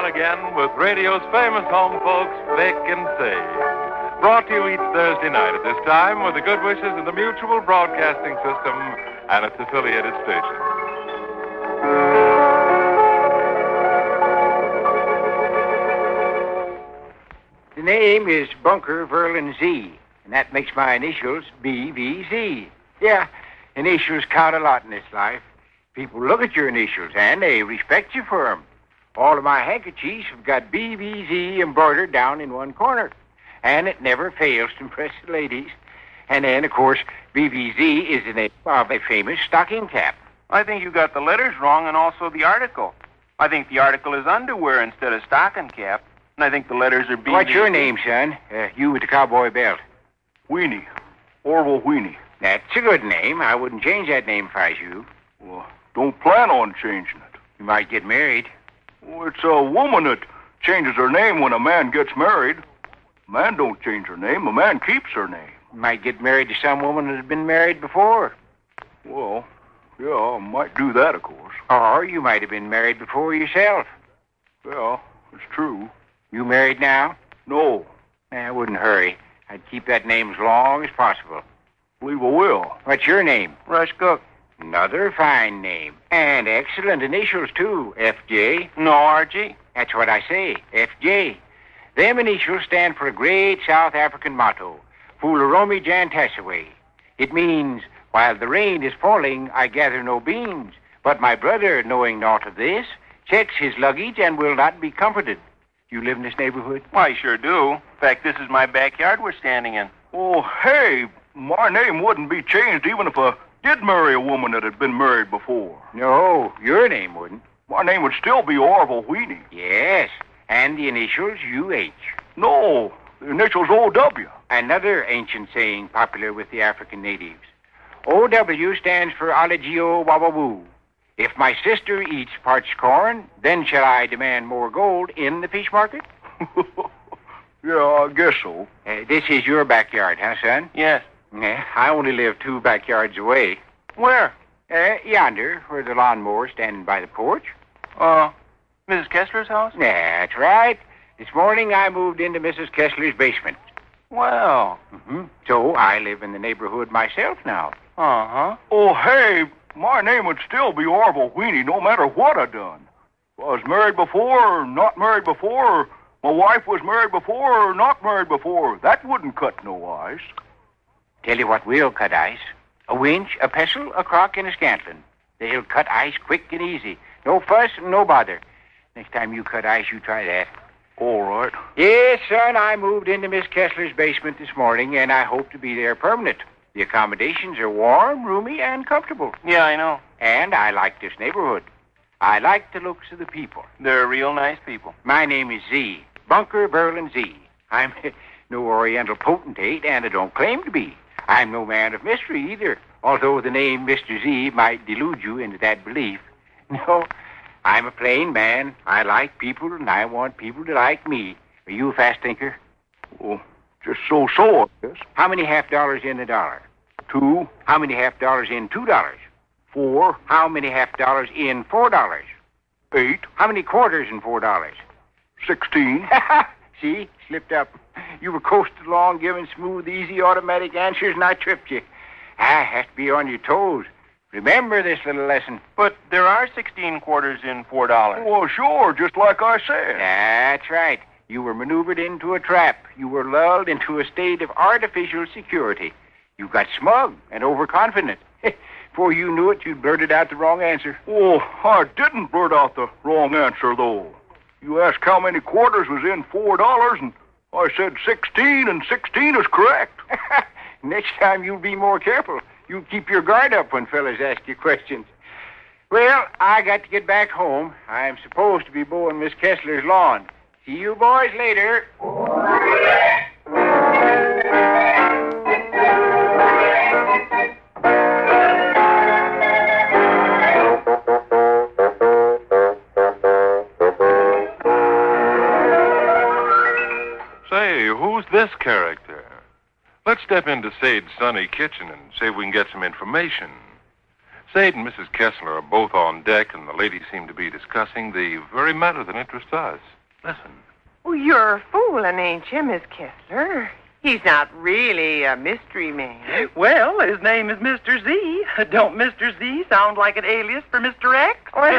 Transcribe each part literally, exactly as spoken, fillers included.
on again with radio's famous home folks, Vic and Sage. Brought to you each Thursday night at this time with the good wishes of the Mutual Broadcasting System and its affiliated stations. The name is Bunker Verlin Z, and that makes my initials B V Z. Yeah, initials count a lot in this life. People look at your initials, and they respect you for them. All of my handkerchiefs have got B V Z embroidered down in one corner, and it never fails to impress the ladies. And then, of course, B V Z is the name of a famous stocking cap. I think you got the letters wrong and also the article. I think the article is underwear instead of stocking cap, and I think the letters are B V Z. What's your name, son? Uh, you with the cowboy belt. Weenie. Orville Weenie. That's a good name. I wouldn't change that name if I was you. Well, don't plan on changing it. You might get married. Well, it's a woman that changes her name when a man gets married. A man don't change her name. A man keeps her name. You might get married to some woman that has been married before. Well, yeah, I might do that, of course. Or you might have been married before yourself. Yeah, it's true. You married now? No. I wouldn't hurry. I'd keep that name as long as possible. Believe I will. What's your name? Rush Cook. Another fine name. And excellent initials, too. F J. No, R G. That's what I say. F J. Them initials stand for a great South African motto. Fularomi Jantasaway. It means, while the rain is falling, I gather no beans. But my brother, knowing naught of this, checks his luggage and will not be comforted. You live in this neighborhood? Why, I sure do. In fact, this is my backyard we're standing in. Oh, hey, my name wouldn't be changed even if I did marry a woman that had been married before. No, your name wouldn't. My name would still be Orville Weenie. Yes, and the initials U H. No, the initials O W. Another ancient saying popular with the African natives. O W stands for Alagio Wawawoo. If my sister eats parched corn, then shall I demand more gold in the fish market? Yeah, I guess so. Uh, this is your backyard, huh, son? Yes. Yeah, I only live two backyards away. Where? Uh, yonder, where the lawnmower's standing by the porch. Uh, Missus Kessler's house? That's right. This morning I moved into Missus Kessler's basement. Well. Mm-hmm. So I live in the neighborhood myself now. Uh-huh. Oh, hey, my name would still be Orville Weenie no matter what I done. If I was married before or not married before, or my wife was married before or not married before, that wouldn't cut no ice. Tell you what will cut ice. A winch, a pestle, a crock, and a scantlin. They'll cut ice quick and easy. No fuss and no bother. Next time you cut ice, you try that. All right. Yes, son, I moved into Miss Kessler's basement this morning, and I hope to be there permanent. The accommodations are warm, roomy, and comfortable. Yeah, I know. And I like this neighborhood. I like the looks of the people. They're real nice people. My name is Z. Bunker Verlin Z. I'm no Oriental potentate, and I don't claim to be. I'm no man of mystery either, although the name Mister Z might delude you into that belief. No, I'm a plain man. I like people, and I want people to like me. Are you a fast thinker? Well, just so-so, I guess. How many half dollars in a dollar? Two. How many half dollars in two dollars? Four. How many half dollars in four dollars? Eight. How many quarters in four dollars? Sixteen. See, slipped up. You were coasted along, giving smooth, easy, automatic answers, and I tripped you. I have to be on your toes. Remember this little lesson. But there are sixteen quarters in four dollars. Well, sure, just like I said. That's right. You were maneuvered into a trap. You were lulled into a state of artificial security. You got smug and overconfident. Before you knew it, you blurted out the wrong answer. Oh, I didn't blurt out the wrong answer, though. You asked how many quarters was in four dollars, and I said sixteen, and sixteen is correct. Next time you'll be more careful. You keep your guard up when fellas ask you questions. Well, I got to get back home. I'm supposed to be mowing Miss Kessler's lawn. See you boys later. Say, who's this character? Let's step into Sade's sunny kitchen and see if we can get some information. Sade and Missus Kessler are both on deck, and the ladies seem to be discussing the very matter that interests us. Listen. Well, you're fooling, ain't you, Miss Kessler? He's not really a mystery man. Well, his name is Mister Z. Don't Mister Z sound like an alias for Mister X?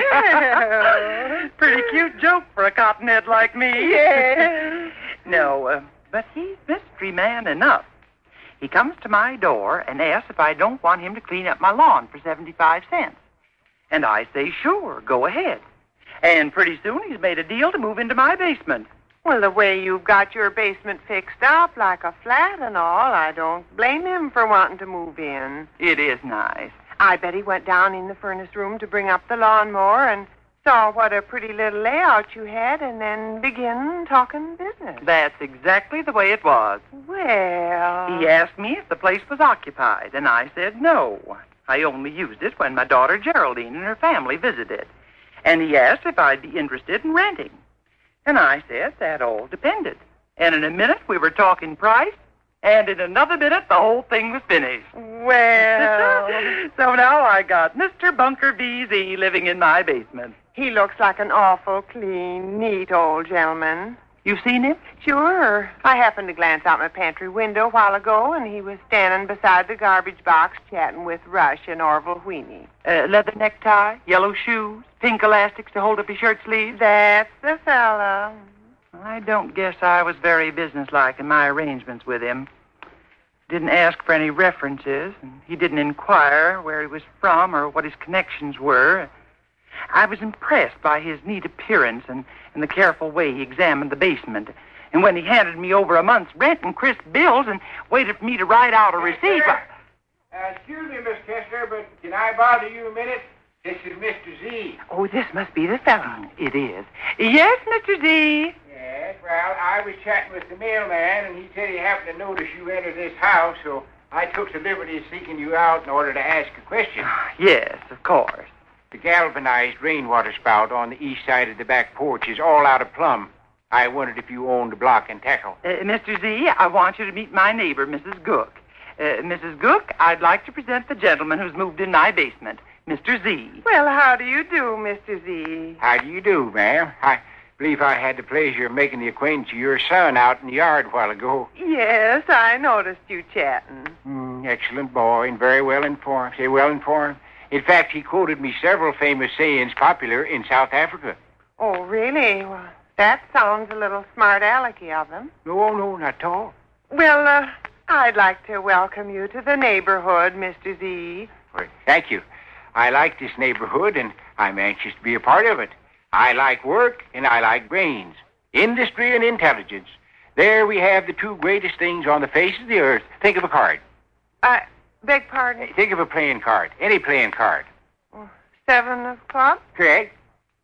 Well. Pretty cute joke for a cottonhead like me. Yeah. No, uh, but he's mystery man enough. He comes to my door and asks if I don't want him to clean up my lawn for seventy-five cents. And I say, sure, go ahead. And pretty soon he's made a deal to move into my basement. Well, the way you've got your basement fixed up, like a flat and all, I don't blame him for wanting to move in. It is nice. I bet he went down in the furnace room to bring up the lawnmower and saw what a pretty little layout you had and then began talking business. That's exactly the way it was. Well... He asked me if the place was occupied, and I said no. I only used it when my daughter Geraldine and her family visited. And he asked if I'd be interested in renting. And I said that all depended. And in a minute we were talking price, and in another minute the whole thing was finished. Well... So now I got Mister Bunker V Z living in my basement. He looks like an awful clean, neat old gentleman. You seen him? Sure. I happened to glance out my pantry window a while ago, and he was standing beside the garbage box chatting with Rush and Orville Wheeny. Uh, leather necktie, yellow shoes, pink elastics to hold up his shirt sleeves. That's the fella. I don't guess I was very businesslike in my arrangements with him. Didn't ask for any references, and he didn't inquire where he was from or what his connections were. I was impressed by his neat appearance and, and the careful way he examined the basement. And when he handed me over a month's rent and crisp bills and waited for me to write out a receipt... Uh, excuse me, Miss Kessler, but can I bother you a minute? This is Mister Z. Oh, this must be the fella. It is. Yes, Mister Z. Yes, well, I was chatting with the mailman, and he said he happened to notice you entered this house, so I took the liberty of seeking you out in order to ask a question. Yes, of course. The galvanized rainwater spout on the east side of the back porch is all out of plumb. I wondered if you owned a block and tackle. Uh, Mister Z, I want you to meet my neighbor, Missus Gook. Uh, Missus Gook, I'd like to present the gentleman who's moved in my basement, Mister Z. Well, how do you do, Mister Z? How do you do, ma'am? I believe I had the pleasure of making the acquaintance of your son out in the yard a while ago. Yes, I noticed you chatting. Mm, excellent boy and very well informed. Say well informed. In fact, he quoted me several famous sayings popular in South Africa. Oh, really? Well, that sounds a little smart-alecky of him. No, no, not at all. Well, uh, I'd like to welcome you to the neighborhood, Mister Z. Well, thank you. I like this neighborhood, and I'm anxious to be a part of it. I like work, and I like brains. Industry and intelligence. There we have the two greatest things on the face of the earth. Think of a card. I beg pardon? Think of a playing card. Any playing card. Oh, seven of clubs? Correct.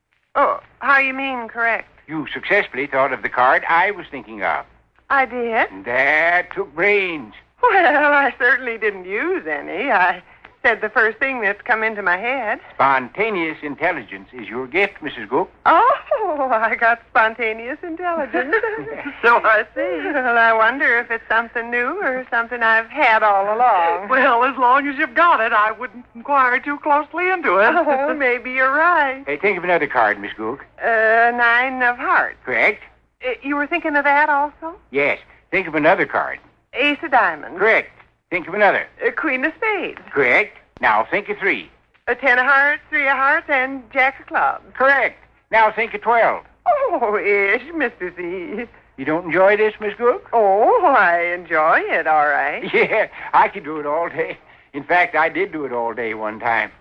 Oh, how you mean correct? You successfully thought of the card I was thinking of. I did? And that took brains. Well, I certainly didn't use any. I said the first thing that's come into my head. Spontaneous intelligence is your gift, Missus Gook. Oh, I got spontaneous intelligence. So I see. Well, I wonder if it's something new or something I've had all along. Well, as long as you've got it, I wouldn't inquire too closely into it. Oh, maybe you're right. Hey, think of another card, Miss Gook. Uh, nine of hearts. Correct. Uh, you were thinking of that also? Yes. Think of another card. Ace of diamonds. Correct. Think of another. Uh, queen of spades. Correct. Now think of three. A ten of hearts, three of hearts, and jack of clubs. Correct. Now think of twelve. Oh, ish, Mister Z. You don't enjoy this, Miss Gook? Oh, I enjoy it, all right. Yeah, I could do it all day. In fact, I did do it all day one time.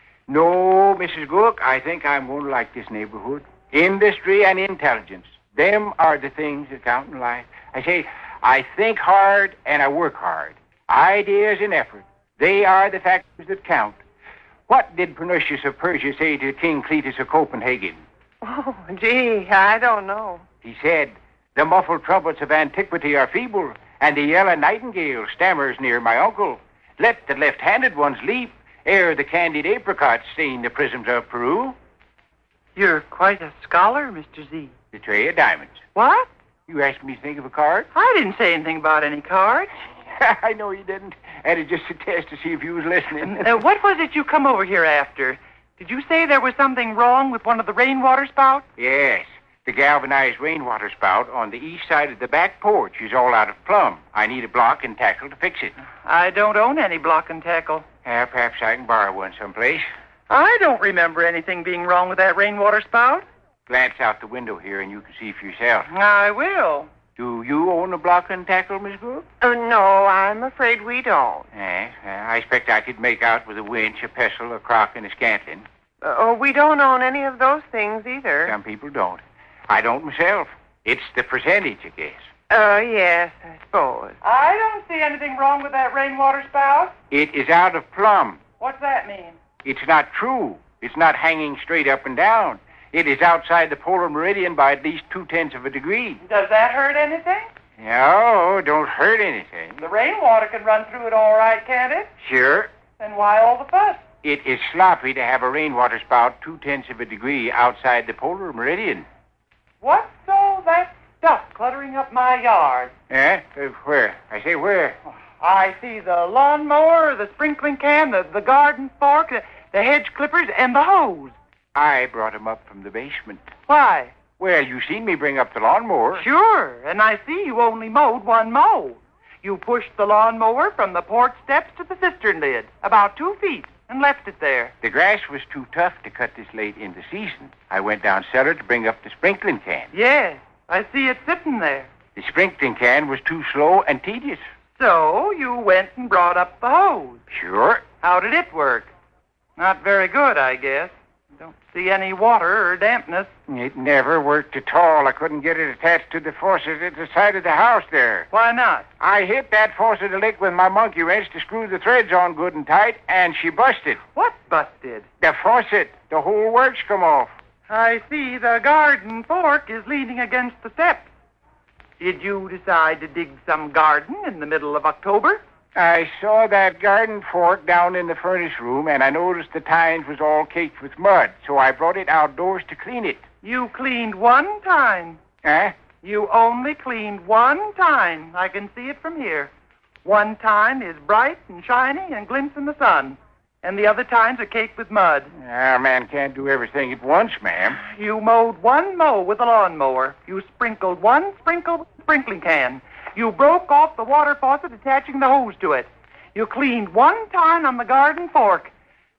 No, Missus Gook, I think I'm going to like this neighborhood. Industry and intelligence. Them are the things that count in life. I say, I think hard and I work hard. Ideas and effort. They are the factors that count. What did Pernicius of Persia say to King Cletus of Copenhagen? Oh, gee, I don't know. He said, the muffled trumpets of antiquity are feeble, and the yellow nightingale stammers near my uncle. Let the left-handed ones leap, ere the candied apricots stain the prisms of Peru. You're quite a scholar, Mister Z. The tray of diamonds. What? You asked me to think of a card? I didn't say anything about any cards. I know you didn't. And it's just a test to see if you was listening. Uh, what was it you come over here after? Did you say there was something wrong with one of the rainwater spouts? Yes. The galvanized rainwater spout on the east side of the back porch is all out of plumb. I need a block and tackle to fix it. I don't own any block and tackle. Uh, perhaps I can borrow one someplace. I don't remember anything being wrong with that rainwater spout. Glance out the window here and you can see for yourself. I will. Do you own a block and tackle, Miss Good? Oh, no, I'm afraid we don't. Yes, uh, I expect I could make out with a winch, a pestle, a crock, and a scantling. Uh, oh, we don't own any of those things either. Some people don't. I don't myself. It's the percentage, I guess. Oh, uh, yes, I suppose. I don't see anything wrong with that rainwater spout. It is out of plumb. What's that mean? It's not true. It's not hanging straight up and down. It is outside the polar meridian by at least two-tenths of a degree. Does that hurt anything? No, don't hurt anything. The rainwater can run through it all right, can't it? Sure. Then why all the fuss? It is sloppy to have a rainwater spout two-tenths of a degree outside the polar meridian. What's all that stuff cluttering up my yard? Eh? Uh, where? I say where? I see the lawnmower, the sprinkling can, the, the garden fork, the, the hedge clippers, and the hose. I brought 'em up from the basement. Why? Well, you seen me bring up the lawnmower. Sure, and I see you only mowed one mow. You pushed the lawnmower from the porch steps to the cistern lid, about two feet, and left it there. The grass was too tough to cut this late in the season. I went down cellar to bring up the sprinkling can. Yes, I see it sitting there. The sprinkling can was too slow and tedious. So you went and brought up the hose. Sure. How did it work? Not very good, I guess. Don't see any water or dampness. It never worked at all. I couldn't get it attached to the faucet at the side of the house there. Why not? I hit that faucet a lick with my monkey wrench to screw the threads on good and tight, and she busted. What busted? The faucet. The whole works come off. I see the garden fork is leaning against the steps. Did you decide to dig some garden in the middle of October? I saw that garden fork down in the furnace room, and I noticed the tines was all caked with mud, so I brought it outdoors to clean it. You cleaned one time. Huh? You only cleaned one time. I can see it from here. One time is bright and shiny and glints in the sun, and the other times are caked with mud. A man can't do everything at once, ma'am. You mowed one mow with a lawnmower. You sprinkled one sprinkle with a sprinkling can. You broke off the water faucet attaching the hose to it. You cleaned one time on the garden fork.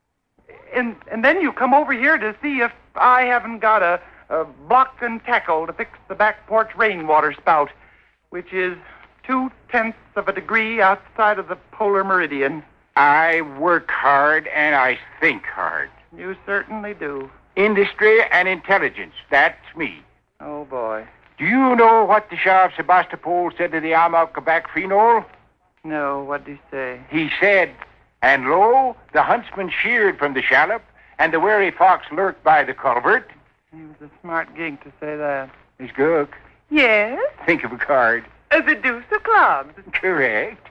And and then you come over here to see if I haven't got a, a block and tackle to fix the back porch rainwater spout, which is two-tenths of a degree outside of the polar meridian. I work hard and I think hard. You certainly do. Industry and intelligence, that's me. Oh, boy. Do you know what the Shah of Sebastopol said to the Amal Quebec Phenol? No, what'd he say? He said, and lo, the huntsman sheared from the shallop, and the wary fox lurked by the culvert. He was a smart gig to say that. Miss Cook, Yes? think of a card. Uh, the deuce of clubs. Correct.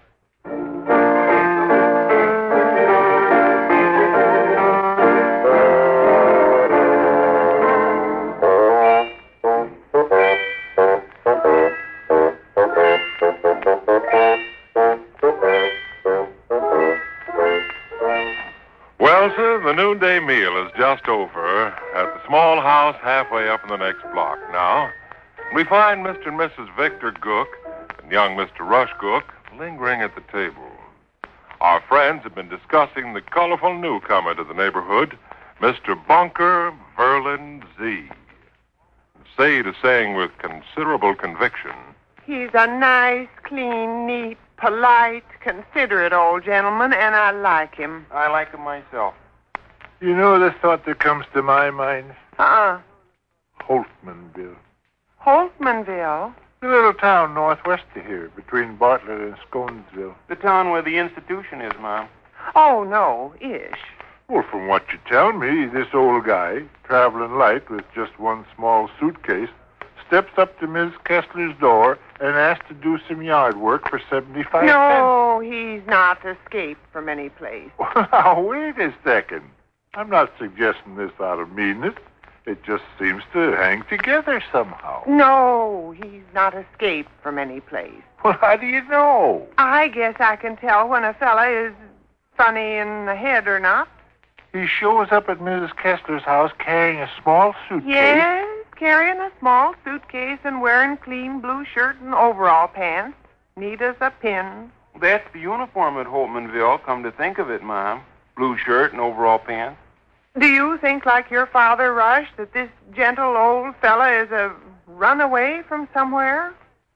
Well, sir, the noonday meal is just over at the small house halfway up in the next block. Now, we find Mister and Missus Victor Gook and young Mister Rush Gook lingering at the table. Our friends have been discussing the colorful newcomer to the neighborhood, Mister Bunker Verlin Z. Say to saying with considerable conviction, He's a nice, clean, neat, polite, considerate old gentleman, and I like him. I like him myself. You know the thought that comes to my mind? Uh-uh. Holtmanville. Holtmanville? The little town northwest of here, between Bartlett and Sconesville. The town where the institution is, Mom. Oh, no, ish. Well, from what you tell me, this old guy, traveling light with just one small suitcase, steps up to Miss Kessler's door and asks to do some yard work for seventy-five cents. No, he's not escaped from any place. Now, wait a second. I'm not suggesting this out of meanness. It just seems to hang together somehow. No, he's not escaped from any place. Well, how do you know? I guess I can tell when a fella is funny in the head or not. He shows up at Missus Kessler's house carrying a small suitcase. Yes, carrying a small suitcase and wearing clean blue shirt and overall pants. Neat as a pin. That's the uniform at Holtmanville, come to think of it, Mom. Blue shirt and overall pants. Do you think, like your father, Rush, that this gentle old fella is a runaway from somewhere?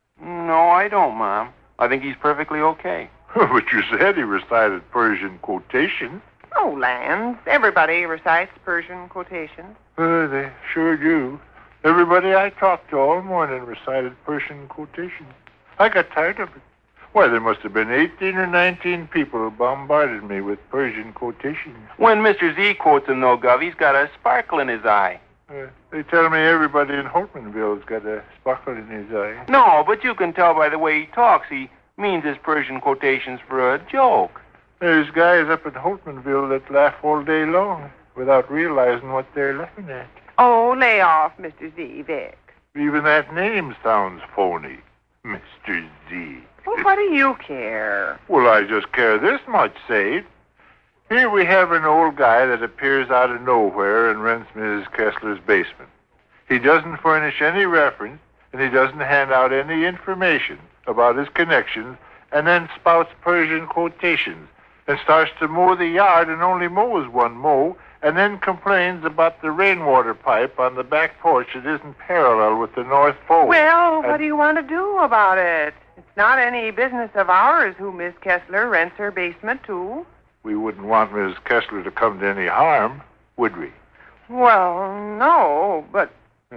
No, I don't, Mom. I think he's perfectly okay. But you said he recited Persian quotations. Oh, Lance, everybody recites Persian quotations. Uh, they sure do. Everybody I talked to all morning recited Persian quotations. I got tired of it. Why, there must have been eighteen or nineteen people who bombarded me with Persian quotations. When Mister Z quotes him, though, Gov, he's got a sparkle in his eye. Uh, they tell me everybody in Holtmanville's got a sparkle in his eye. No, but you can tell by the way he talks. He means his Persian quotations for a joke. There's guys up in Holtmanville that laugh all day long without realizing what they're laughing at. Oh, lay off, Mister Z, Vic. Even that name sounds phony. Mister Z. Well, what do you care? Well, I just care this much, Sade. Here we have an old guy that appears out of nowhere and rents Missus Kessler's basement. He doesn't furnish any reference, and he doesn't hand out any information about his connections, and then spouts Persian quotations, and starts to mow the yard and only mows one mow, and then complains about the rainwater pipe on the back porch that isn't parallel with the North Pole. Well, what And- do you want to do about it? It's not any business of ours who Miss Kessler rents her basement to. We wouldn't want Missus Kessler to come to any harm, would we? Well, no, but,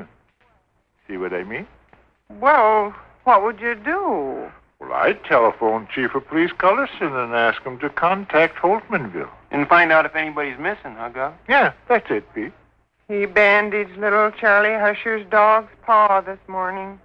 See what I mean? well, what would you do? Well, I'd telephone Chief of Police Cullerson and ask him to contact Holtmanville. And find out if anybody's missing, huh, Gov? Yeah, that's it, Pete. He bandaged little Charlie Husher's dog's paw this morning.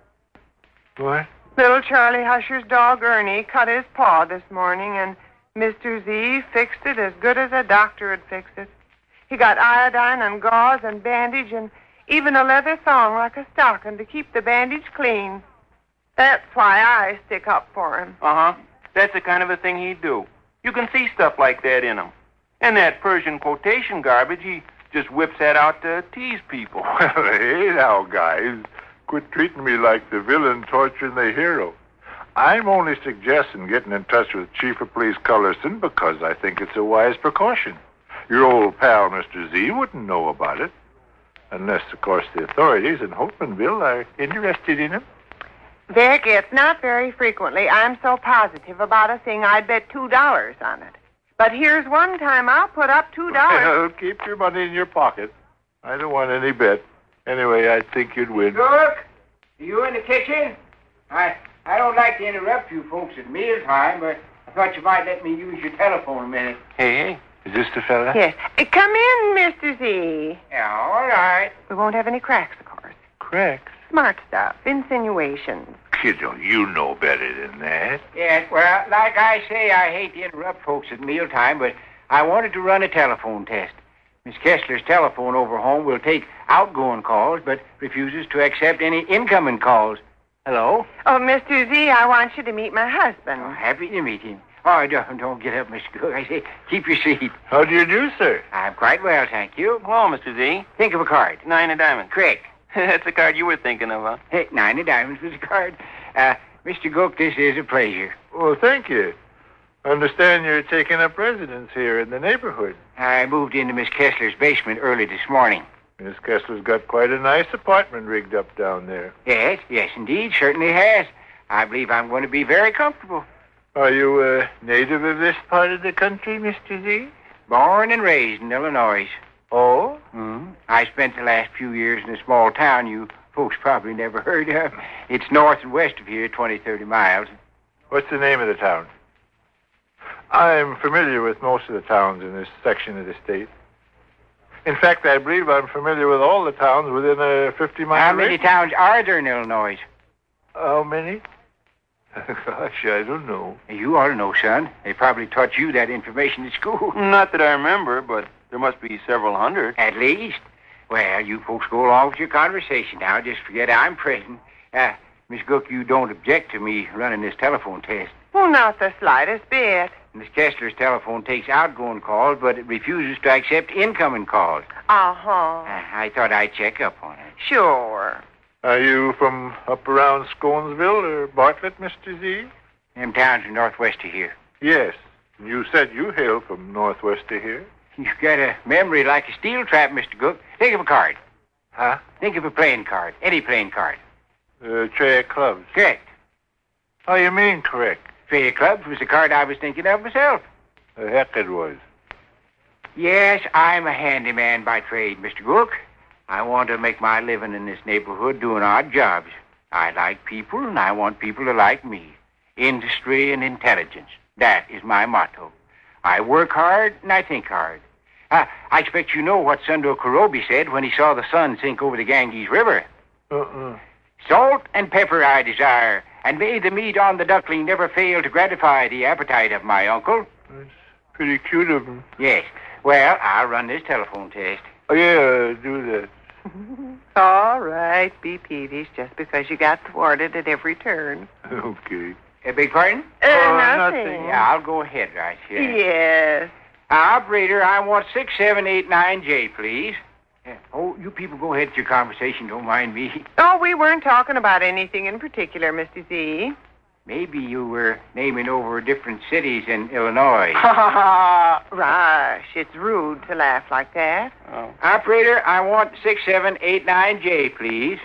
What? Little Charlie Husher's dog, Ernie, cut his paw this morning, and Mister Z fixed it as good as a doctor would fix it. He got iodine and gauze and bandage and even a leather thong like a stocking to keep the bandage clean. That's why I stick up for him. Uh-huh. That's the kind of a thing he'd do. You can see stuff like that in him. And that Persian quotation garbage, he just whips that out to tease people. Well, hey now, guys. Quit treating me like the villain torturing the hero. I'm only suggesting getting in touch with Chief of Police Cullerson because I think it's a wise precaution. Your old pal, Mister Z, wouldn't know about it. Unless, of course, the authorities in Holtmanville are interested in him. Vic, it's not very frequently I'm so positive about a thing I'd bet two dollars on it. But here's one time I'll put up two dollars. Well, keep your money in your pocket. I don't want any bet. Anyway, I think you'd win. Look, are you in the kitchen? I I don't like to interrupt you folks at mealtime, but I thought you might let me use your telephone a minute. Hey, hey. Is this the fella? Yes. Uh, Come in, Mister Z. Yeah, all right. We won't have any cracks, of course. Cracks. Smart stuff. Insinuations. Kiddo, you know better than that. Yeah, well, like I say, I hate to interrupt folks at mealtime, but I wanted to run a telephone test. Miss Kessler's telephone over home will take outgoing calls, but refuses to accept any incoming calls. Hello? Oh, Mister Z, I want you to meet my husband. Oh, happy to meet him. Oh, don't, don't get up, Mister Cook. I say, keep your seat. How do you do, sir? I'm quite well, thank you. Hello, Mister Z. Think of a card. Nine of diamonds. Correct. That's the card you were thinking of, huh? Hey, nine of diamonds was a card. Uh, Mister Gook, this is a pleasure. Well, thank you. I understand you're taking up residence here in the neighborhood. I moved into Miss Kessler's basement early this morning. Miss Kessler's got quite a nice apartment rigged up down there. Yes, yes, indeed, certainly has. I believe I'm going to be very comfortable. Are you a native of this part of the country, Mister Z? Born and raised in Illinois. Oh? Mm-hmm. I spent the last few years in a small town you folks probably never heard of. It's north and west of here, twenty, thirty miles. What's the name of the town? I'm familiar with most of the towns in this section of the state. In fact, I believe I'm familiar with all the towns within a fifty-mile How many radius. towns are there in Illinois? How many? Gosh, I don't know. You ought to know, son. They probably taught you that information at school. Not that I remember, but there must be several hundred. At least. Well, you folks go along with your conversation now. Just forget I'm present. Uh, Miss Cook, you don't object to me running this telephone test. Well, not the slightest bit. Miss Kessler's telephone takes outgoing calls, but it refuses to accept incoming calls. Uh-huh. Uh, I thought I'd check up on it. Sure. Are you from up around Sconesville or Bartlett, Mister Z? Them towns are northwest of here. Yes. You said you hail from northwest of here. You've got a memory like a steel trap, Mister Cook. Think of a card. Huh? Think of a playing card. Any playing card. Uh, tray of clubs. Correct. How you mean correct? Tray of clubs was the card I was thinking of myself. The heck it was. Yes, I'm a handyman by trade, Mister Cook. I want to make my living in this neighborhood doing odd jobs. I like people, and I want people to like me. Industry and intelligence. That is my motto. I work hard, and I think hard. Uh, I expect you know what Sundar Kurobi said when he saw the sun sink over the Ganges River. Uh-uh. Salt and pepper I desire, and may the meat on the duckling never fail to gratify the appetite of my uncle. That's pretty cute of him. Yes. Well, I'll run this telephone test. Oh, yeah, do that. All right, be peevish just because you got thwarted at every turn. Okay. A big pardon? Uh, Oh, nothing. nothing. Yeah, I'll go ahead right here. Yes. Uh, operator, I want six seven eight nine J, please. Yeah. Oh, you people go ahead with your conversation. Don't mind me. Oh, we weren't talking about anything in particular, Mister Z. Maybe you were naming over different cities in Illinois. Ha ha ha! Rush, it's rude to laugh like that. Oh. Operator, I want six seven eight nine J, please.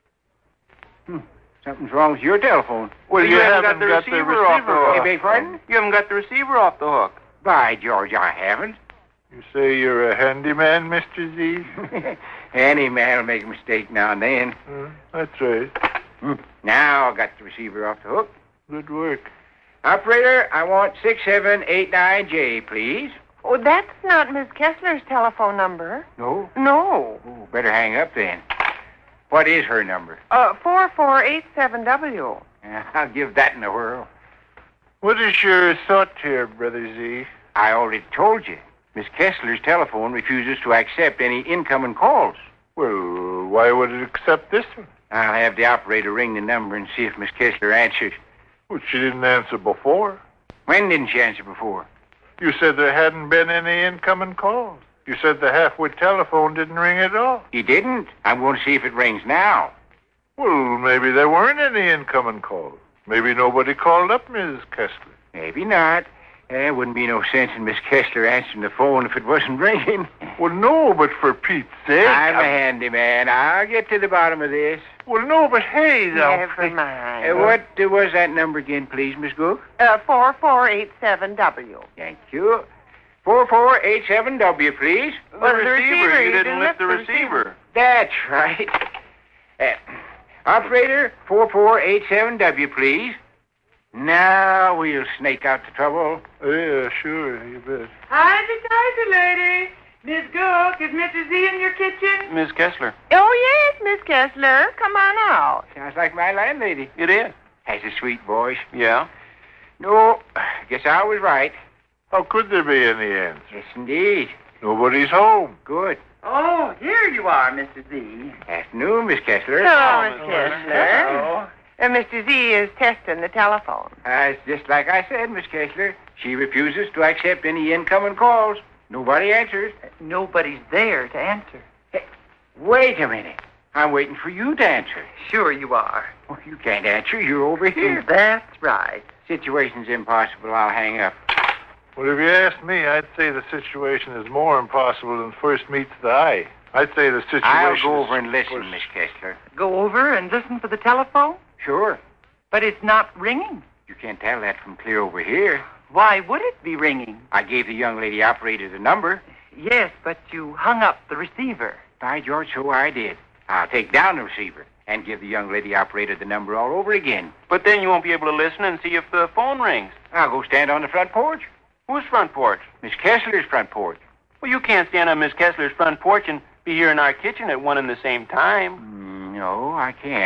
Hmm. Something's wrong with your telephone. Well, you, You haven't, haven't got the got the receiver off the receiver hook. I beg pardon? You haven't got the receiver off the hook. By George, I haven't. You say you're a handyman, Mister Z? Any man will make a mistake now and then. Uh, that's right. Hmm. Now I got the receiver off the hook. Good work. Operator, I want six seven eight nine J, please. Oh, that's not Miss Kessler's telephone number. No? No. Oh, better hang up then. What is her number? Uh, four four eight seven W. Uh, I'll give that in a whirl. What is your thought here, Brother Z? I already told you. Miss Kessler's telephone refuses to accept any incoming calls. Well, why would it accept this one? I'll have the operator ring the number and see if Miss Kessler answers. Well, she didn't answer before. When didn't she answer before? You said there hadn't been any incoming calls. You said the halfwit telephone didn't ring at all. He didn't. I'm going to see if it rings now. Well, maybe there weren't any incoming calls. Maybe nobody called up Miss Kessler. Maybe not. There wouldn't be no sense in Miss Kessler answering the phone if it wasn't ringing. Well, no, but for Pete's sake. I'm a handyman. I'll get to the bottom of this. Well, no, but hey, now. Never mind. Uh, what uh, was that number again, please, Miss Cook? Uh, four four eight seven W. Thank you. four four eight seven W, please. The Well, the receiver. receiver, You you didn't didn't lift the lift the receiver. That's right. Uh, operator, four four eight seven W, please. Now we'll snake out the trouble. Yeah, sure, you bet. Hi, the Kaiser lady. Miss Cook, is Mister Z in your kitchen? Miss Kessler. Oh, yes, Miss Kessler. Come on out. Sounds like my landlady. It is. Has a sweet voice. Yeah. No, guess I was right. How could there be any answer? Yes, indeed. Nobody's home. Good. Oh, here you are, Mister Z. Afternoon, Miss Kessler. Hello, Miss Miss Kessler. Hello. Uh, Mister Z is testing the telephone. Uh, it's just like I said, Miss Kessler. She refuses to accept any incoming calls. Nobody answers. Nobody's there to answer. Hey, wait a minute. I'm waiting for you to answer. Sure you are. Oh, you can't answer. You're over here. That's right. Situation's impossible. I'll hang up. Well, if you ask me, I'd say the situation is more impossible than first meets the eye. I'd say the situation I'll go is- over and listen, was- Miss Kessler. Go over and listen for the telephone? Sure. But it's not ringing. You can't tell that from clear over here. Why would it be ringing? I gave the young lady operator the number. Yes, but you hung up the receiver. By George, so I did. I'll take down the receiver and give the young lady operator the number all over again. But then you won't be able to listen and see if the phone rings. I'll go stand on the front porch. Whose front porch? Miss Kessler's front porch. Well, you can't stand on Miss Kessler's front porch and be here in our kitchen at one and the same time. Mm, no, I can't.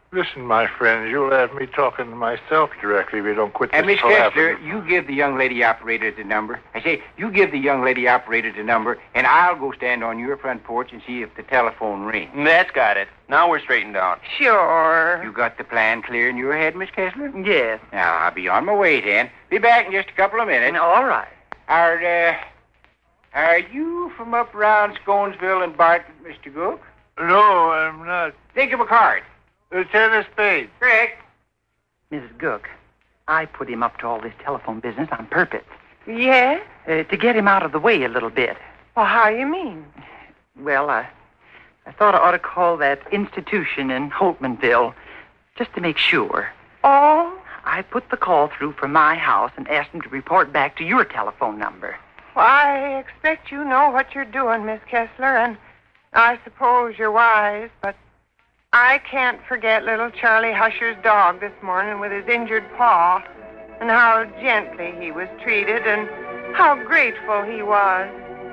Listen, my friends, you'll have me talking to myself directly if you don't quit this And Miss palaver. Kessler, you give the young lady operator the number. I say, you give the young lady operator the number, and I'll go stand on your front porch and see if the telephone rings. That's got it. Now we're straightened out. Sure. You got the plan clear in your head, Miss Kessler? Yes. Now, I'll be on my way, then. Be back in just a couple of minutes. All right. Are, uh, are you from up around Sconesville and Bartlett, Mister Gook? No, I'm not. Think of a card. Lieutenant Spade. Correct. Missus Gook, I put him up to all this telephone business on purpose. Yes? Uh, to get him out of the way a little bit. Well, how you mean? Well, I, I thought I ought to call that institution in Holtmanville just to make sure. Oh? I put the call through from my house and asked him to report back to your telephone number. Well, I expect you know what you're doing, Miss Kessler, and I suppose you're wise, but I can't forget little Charlie Husher's dog this morning with his injured paw, and how gently he was treated, and how grateful he was.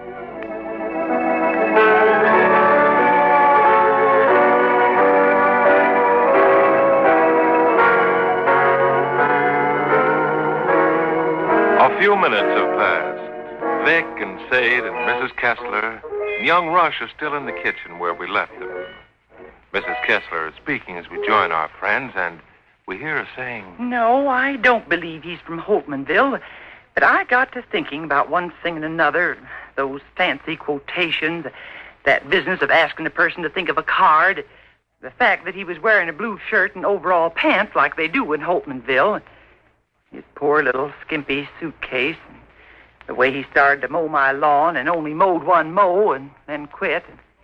A few minutes have passed. Vic and Sade and Missus Kessler and young Rush are still in the kitchen where we left them. Missus Kessler is speaking as we join our friends, and we hear her saying, No, I don't believe he's from Holtmanville. But I got to thinking about one thing and another. Those fancy quotations, that business of asking a person to think of a card, the fact that he was wearing a blue shirt and overall pants like they do in Holtmanville, his poor little skimpy suitcase, and the way he started to mow my lawn and only mowed one mow and then quit.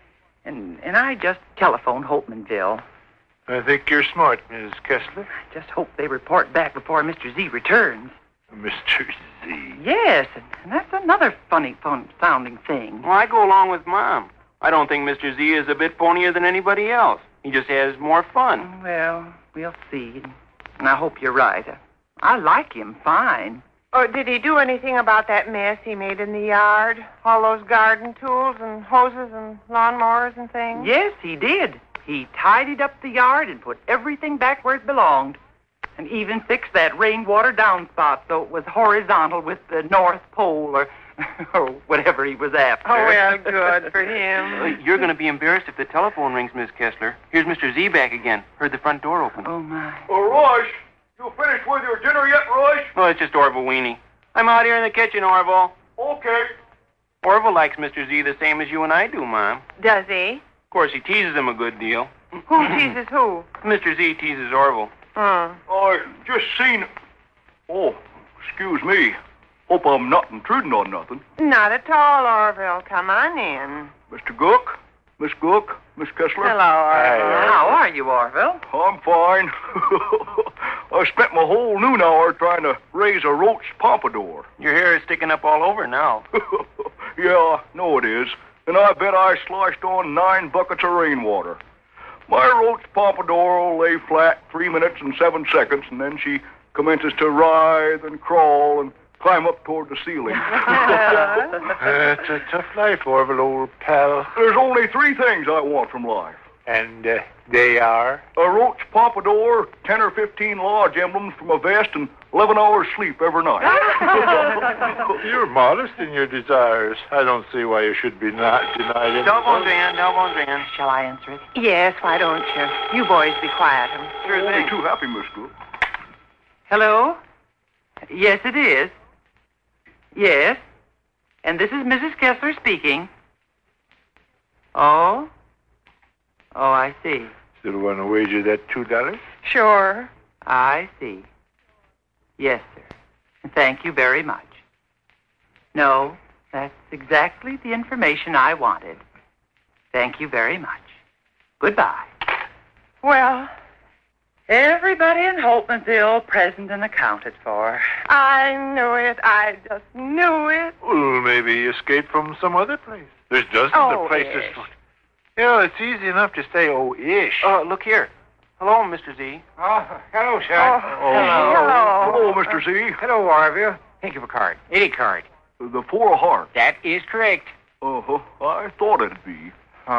And and I just telephoned Holtmanville. I think you're smart, Miss Kessler. I just hope they report back before Mister Z returns. Mister Z. Yes, and, and that's another funny fun sounding thing. Well, I go along with Mom. I don't think Mister Z is a bit phonier than anybody else. He just has more fun. Well, we'll see. And I hope you're right. I like him fine. Oh, did he do anything about that mess he made in the yard? All those garden tools and hoses and lawnmowers and things? Yes, he did. He tidied up the yard and put everything back where it belonged. And even fixed that rainwater downspout so it was horizontal with the North Pole or, or whatever he was after. Oh, well, good for him. Uh, you're going to be embarrassed if the telephone rings, Miss Kessler. Here's Mister Z back again. Heard the front door open. Oh, my. Oh, Rush, you finished with your dinner yet, Rush? Oh, it's just Orville Weenie. I'm out here in the kitchen, Orville. Okay. Orville likes Mister Z the same as you and I do, Mom. Does he? Of course, he teases him a good deal. Who teases who? Mister Z teases Orville. Hmm. I just seen... Oh, excuse me. Hope I'm not intruding on nothing. Not at all, Orville. Come on in. Mister Gook? Miss Gook? Miss Kessler? Hello, Orville. How are you, Orville? I'm fine. I spent my whole noon hour trying to raise a roach pompadour. Your hair is sticking up all over now. Yeah, no it is. And I bet I sloshed on nine buckets of rainwater. My roach pompadour will lay flat three minutes and seven seconds, and then she commences to writhe and crawl and climb up toward the ceiling. That's a tough life, Orville, old pal. There's only three things I want from life. And uh, they are? A roach pompadour, ten or fifteen lodge emblems from a vest, and eleven hours sleep every night. You're modest in your desires. I don't see why you should be not denied it. Telephone ringing, telephone ringing. Shall I answer it? Yes, why don't you? You boys be quiet. Sure Only thing. too happy, Miss Gook. Hello? Yes, it is. Yes. And this is Missus Kessler speaking. Oh? Oh, I see. Still want to wager that two dollars? Sure. I see. Yes, sir. Thank you very much. No, that's exactly the information I wanted. Thank you very much. Goodbye. Well, Everybody in Holtmanville present and accounted for. I knew it. I just knew it. Well, maybe he escaped from some other place. There's dozens Oh, of places. ish. For... You know, it's easy enough to say, oh, ish. Uh, look here. Hello, Mister Z. Oh, hello, son. Oh, hello. Hello, Mister Z. Hello, Orville. Think of a card. Any card. The Four of Hearts. That is correct. Uh-huh. I thought it'd be. Uh,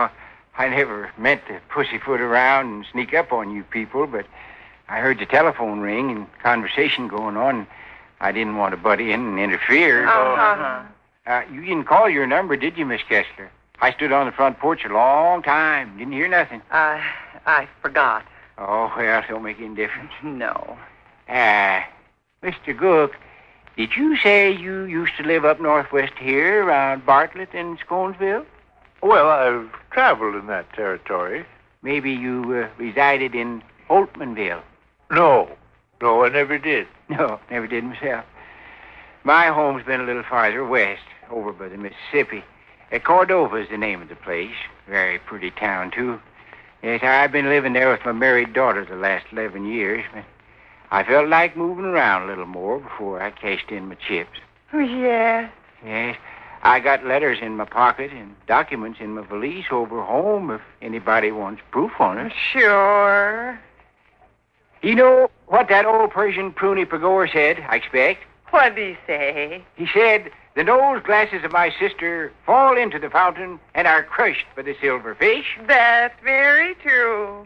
I never meant to pussyfoot around and sneak up on you people, but I heard the telephone ring and conversation going on. And I didn't want to butt in and interfere. Uh-huh. Uh, you didn't call your number, did you, Miss Kessler? I stood on the front porch a long time. Didn't hear nothing. I, I forgot. Oh, well, don't make any difference. No. Ah, Mister Gook, did you say you used to live up northwest here around Bartlett and Sconesville? Well, I've traveled in that territory. Maybe you uh, resided in Holtmanville? No. No, I never did. No, never did myself. My home's been a little farther west, over by the Mississippi. Uh, Cordova's the name of the place. Very pretty town, too. Yes, I've been living there with my married daughter the last eleven years, but I felt like moving around a little more before I cashed in my chips. Oh, yes. Yes, I got letters in my pocket and documents in my valise over home if anybody wants proof on it. Sure. You know what that old Persian pruny Pagor said, I expect? What'd he say? He said, the nose glasses of my sister fall into the fountain and are crushed by the silver fish. That's very true.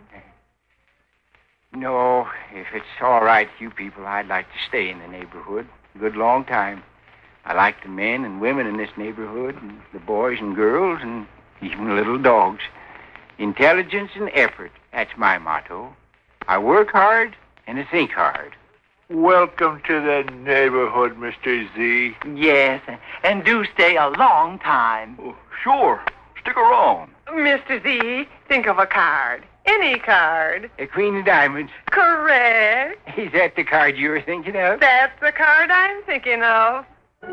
No, if it's all right with you people, I'd like to stay in the neighborhood a good long time. I like the men and women in this neighborhood, and the boys and girls, and even the little dogs. Intelligence and effort, that's my motto. I work hard and I think hard. Welcome to the neighborhood, Mister Z. Yes, and do stay a long time. Oh, sure. Stick around. Mister Z, think of a card. Any card. A queen of diamonds. Correct. Is that the card you were thinking of? That's the card I'm thinking of.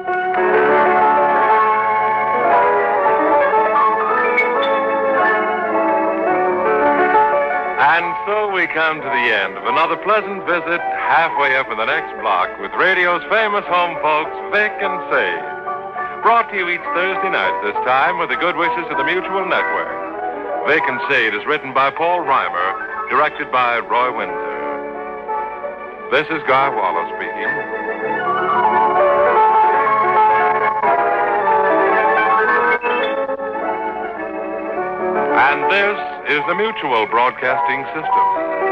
And so we come to the end of another pleasant visit halfway up in the next block with radio's famous home folks, Vic and Sade. Brought to you each Thursday night, this time with the good wishes of the Mutual Network. Vic and Sade is written by Paul Reimer, directed by Roy Windsor. This is Guy Wallace speaking. And this is the Mutual Broadcasting System.